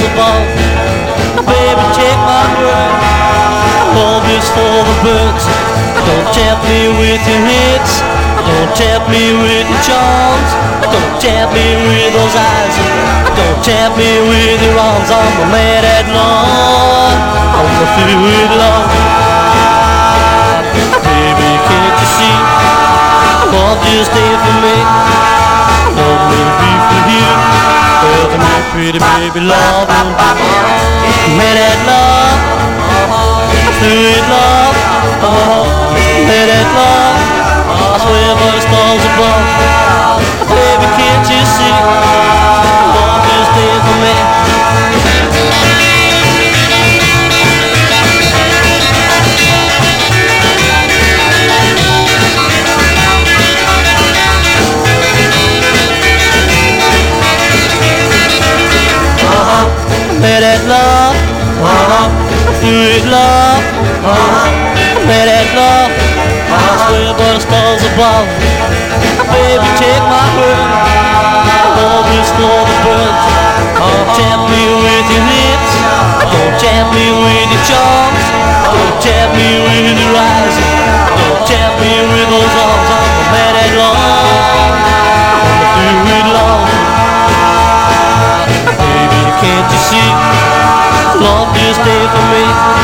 above. Baby, take my word, love is for the birds. Don't tempt me with your hits, don't tempt me with your charms. Don't tempt me with those eyes, don't tempt me with your arms. I'm a man at love, I'm a fool with love. Baby, can't you see, love just ain't for me. Love will be for you, for me, pretty baby, love. Man at love, fool with love. Man at love, I swear by the stars above. Baby, can't you see, love just ain't for me. Let that love, through it love, let that love, I swear by the stars above. Baby, take my word, love is for the birds. Don't tempt me with your lips, don't tempt me with your charms. Don't tempt me with your eyes, don't tempt me with those arms. I'm a man at love, through it love. Baby, can't you see, love just ain't for me.